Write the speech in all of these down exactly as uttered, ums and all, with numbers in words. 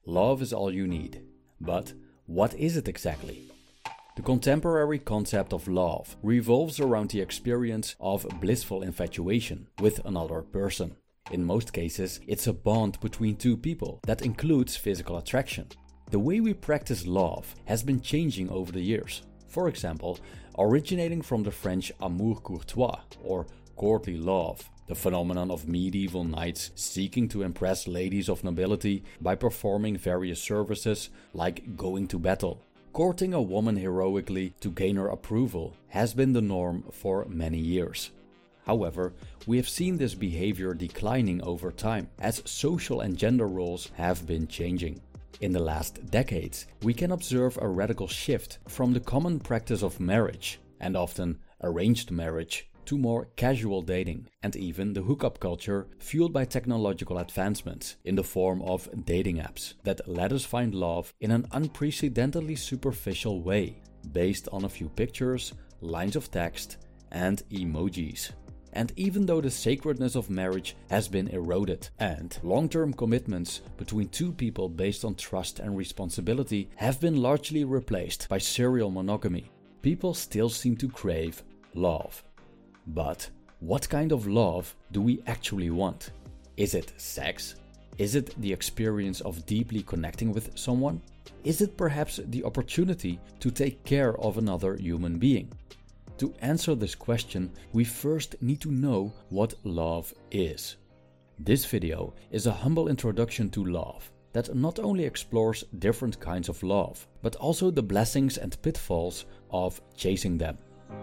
Love is all you need. But what is it exactly? The contemporary concept of love revolves around the experience of blissful infatuation with another person. In most cases, it's a bond between two people that includes physical attraction. The way we practice love has been changing over the years. For example, originating from the French amour courtois, or courtly love, the phenomenon of medieval knights seeking to impress ladies of nobility by performing various services like going to battle. Courting a woman heroically to gain her approval has been the norm for many years. However, we have seen this behavior declining over time as social and gender roles have been changing. In the last decades, we can observe a radical shift from the common practice of marriage, and often arranged marriage, to more casual dating, and even the hookup culture fueled by technological advancements in the form of dating apps that let us find love in an unprecedentedly superficial way, based on a few pictures, lines of text, and emojis. And even though the sacredness of marriage has been eroded and long-term commitments between two people based on trust and responsibility have been largely replaced by serial monogamy, people still seem to crave love. But what kind of love do we actually want? Is it sex? Is it the experience of deeply connecting with someone? Is it perhaps the opportunity to take care of another human being? To answer this question, we first need to know what love is. This video is a humble introduction to love that not only explores different kinds of love, but also the blessings and pitfalls of chasing them.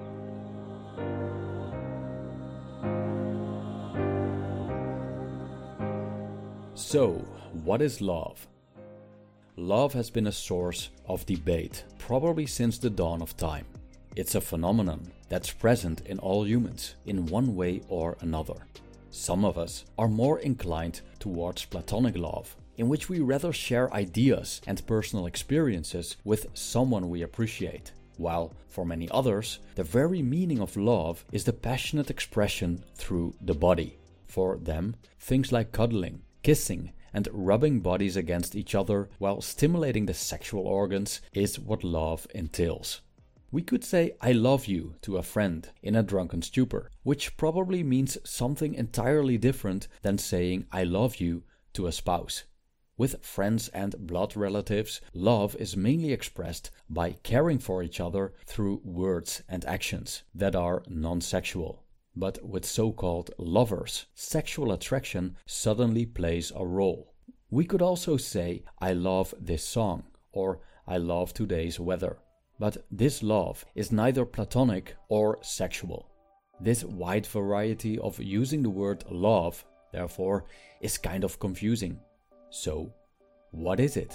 So, what is love? Love has been a source of debate, probably since the dawn of time. It's a phenomenon that's present in all humans, in one way or another. Some of us are more inclined towards platonic love, in which we rather share ideas and personal experiences with someone we appreciate. While, for many others, the very meaning of love is the passionate expression through the body. For them, things like cuddling, kissing, and rubbing bodies against each other while stimulating the sexual organs is what love entails. We could say I love you to a friend in a drunken stupor, which probably means something entirely different than saying I love you to a spouse. With friends and blood relatives, love is mainly expressed by caring for each other through words and actions that are non-sexual. But with so-called lovers, sexual attraction suddenly plays a role. We could also say, I love this song, or I love today's weather. But this love is neither platonic or sexual. This wide variety of using the word love, therefore, is kind of confusing. So, what is it?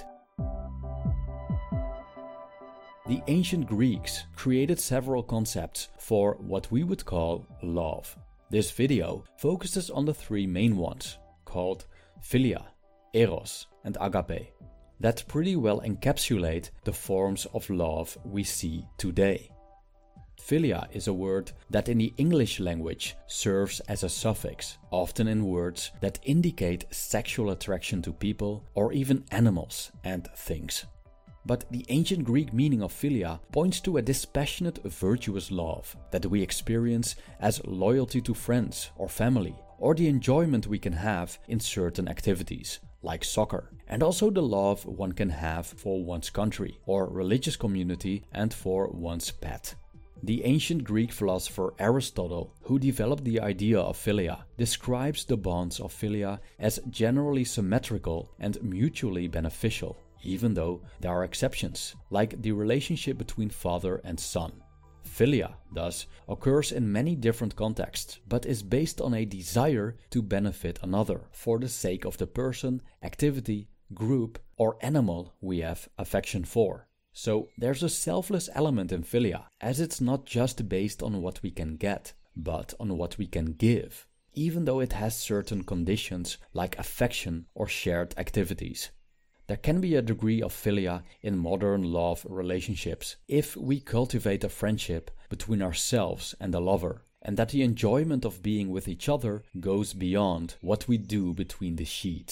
The ancient Greeks created several concepts for what we would call love. This video focuses on the three main ones, called philia, eros, and agape, that pretty well encapsulate the forms of love we see today. Philia is a word that in the English language serves as a suffix, often in words that indicate sexual attraction to people or even animals and things. But the ancient Greek meaning of philia points to a dispassionate, virtuous love that we experience as loyalty to friends or family, or the enjoyment we can have in certain activities, like soccer, and also the love one can have for one's country or religious community and for one's pet. The ancient Greek philosopher Aristotle, who developed the idea of philia, describes the bonds of philia as generally symmetrical and mutually beneficial, even though there are exceptions, like the relationship between father and son. Philia, thus, occurs in many different contexts, but is based on a desire to benefit another for the sake of the person, activity, group, or animal we have affection for. So there's a selfless element in philia, as it's not just based on what we can get, but on what we can give, even though it has certain conditions like affection or shared activities. There can be a degree of philia in modern love relationships if we cultivate a friendship between ourselves and a lover, and that the enjoyment of being with each other goes beyond what we do between the sheets,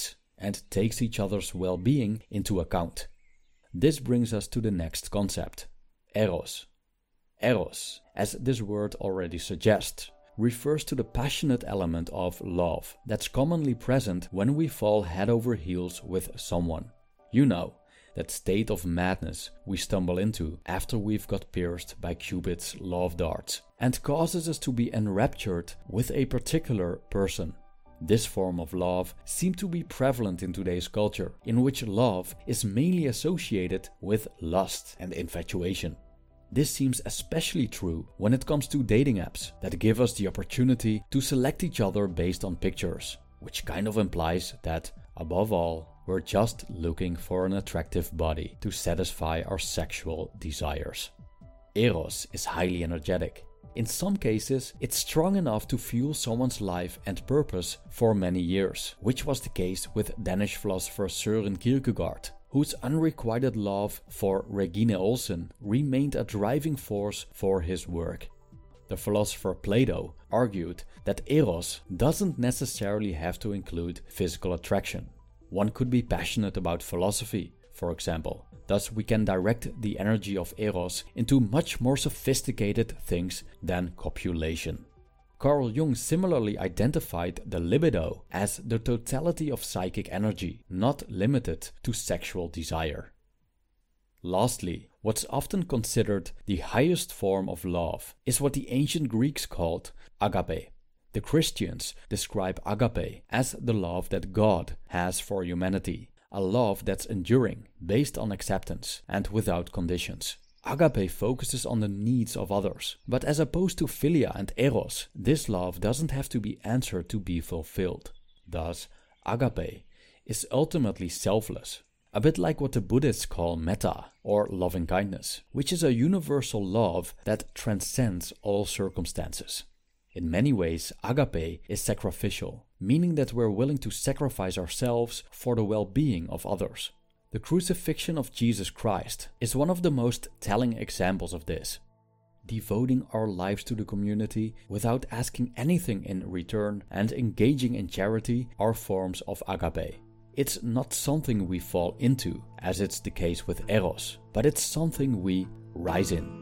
and takes each other's well-being into account. This brings us to the next concept, eros. Eros, as this word already suggests, refers to the passionate element of love that's commonly present when we fall head over heels with someone. You know, that state of madness we stumble into after we've got pierced by Cupid's love darts and causes us to be enraptured with a particular person. This form of love seems to be prevalent in today's culture, in which love is mainly associated with lust and infatuation. This seems especially true when it comes to dating apps that give us the opportunity to select each other based on pictures, which kind of implies that, above all, we're just looking for an attractive body to satisfy our sexual desires. Eros is highly energetic. In some cases, it's strong enough to fuel someone's life and purpose for many years, which was the case with Danish philosopher Søren Kierkegaard, whose unrequited love for Regine Olsen remained a driving force for his work. The philosopher Plato argued that eros doesn't necessarily have to include physical attraction. One could be passionate about philosophy, for example. Thus, we can direct the energy of eros into much more sophisticated things than copulation. Carl Jung similarly identified the libido as the totality of psychic energy, not limited to sexual desire. Lastly, what's often considered the highest form of love is what the ancient Greeks called agape. The Christians describe agape as the love that God has for humanity, a love that's enduring, based on acceptance, and without conditions. Agape focuses on the needs of others, but as opposed to philia and eros, this love doesn't have to be answered to be fulfilled. Thus, agape is ultimately selfless, a bit like what the Buddhists call metta, or loving kindness, which is a universal love that transcends all circumstances. In many ways, agape is sacrificial, meaning that we're willing to sacrifice ourselves for the well-being of others. The crucifixion of Jesus Christ is one of the most telling examples of this. Devoting our lives to the community without asking anything in return and engaging in charity are forms of agape. It's not something we fall into, as it's the case with eros, but it's something we rise in.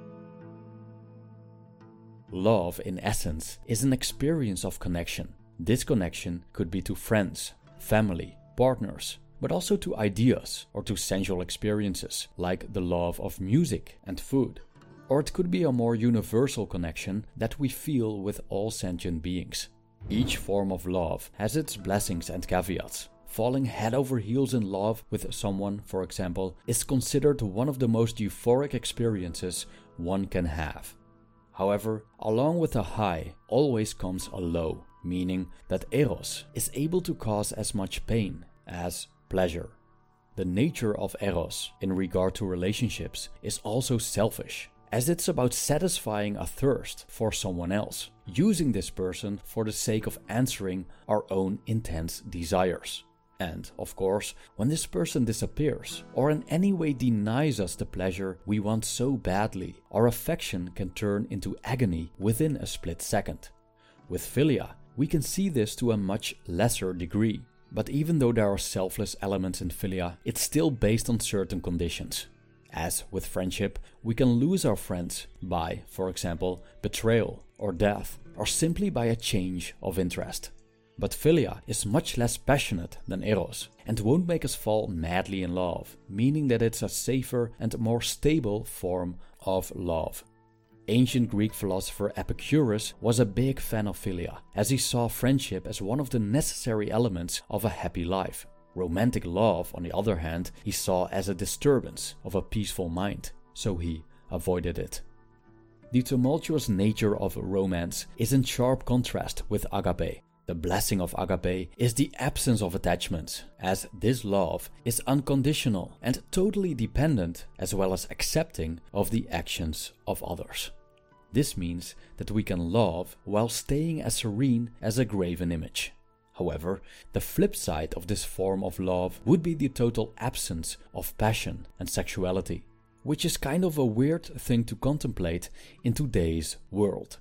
Love, in essence, is an experience of connection. This connection could be to friends, family, partners, but also to ideas or to sensual experiences, like the love of music and food. Or it could be a more universal connection that we feel with all sentient beings. Each form of love has its blessings and caveats. Falling head over heels in love with someone, for example, is considered one of the most euphoric experiences one can have. However, along with a high always comes a low, meaning that eros is able to cause as much pain as pleasure. The nature of eros in regard to relationships is also selfish, as it's about satisfying a thirst for someone else, using this person for the sake of answering our own intense desires. And, of course, when this person disappears or in any way denies us the pleasure we want so badly, our affection can turn into agony within a split second. With philia, we can see this to a much lesser degree. But even though there are selfless elements in philia, it's still based on certain conditions. As with friendship, we can lose our friends by, for example, betrayal or death, or simply by a change of interest. But philia is much less passionate than eros and won't make us fall madly in love, meaning that it's a safer and more stable form of love. Ancient Greek philosopher Epicurus was a big fan of philia, as he saw friendship as one of the necessary elements of a happy life. Romantic love, on the other hand, he saw as a disturbance of a peaceful mind, so he avoided it. The tumultuous nature of romance is in sharp contrast with agape. The blessing of agape is the absence of attachments, as this love is unconditional and totally dependent as well as accepting of the actions of others. This means that we can love while staying as serene as a graven image. However, the flip side of this form of love would be the total absence of passion and sexuality, which is kind of a weird thing to contemplate in today's world.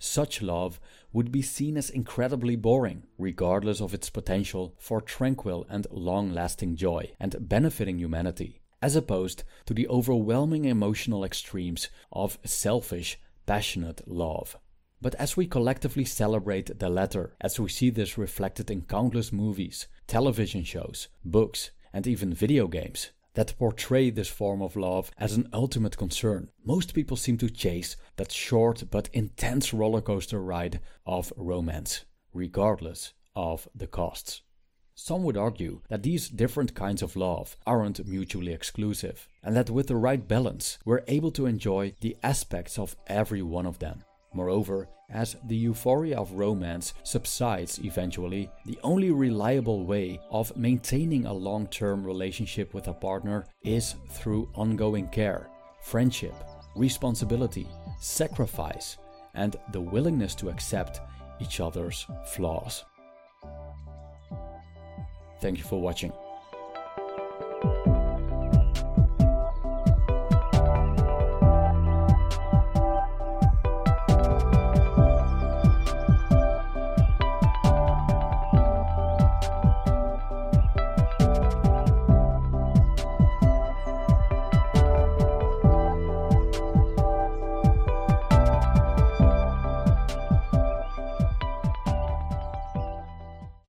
such love would be seen as incredibly boring, regardless of its potential for tranquil and long-lasting joy and benefiting humanity, as opposed to the overwhelming emotional extremes of selfish, passionate love. But as we collectively celebrate the latter, as we see this reflected in countless movies, television shows, books, and even video games that portray this form of love as an ultimate concern, most people seem to chase that short but intense rollercoaster ride of romance, regardless of the costs. Some would argue that these different kinds of love aren't mutually exclusive, and that with the right balance, we're able to enjoy the aspects of every one of them. Moreover, as the euphoria of romance subsides eventually, the only reliable way of maintaining a long-term relationship with a partner is through ongoing care, friendship, responsibility, sacrifice, and the willingness to accept each other's flaws. Thank you for watching.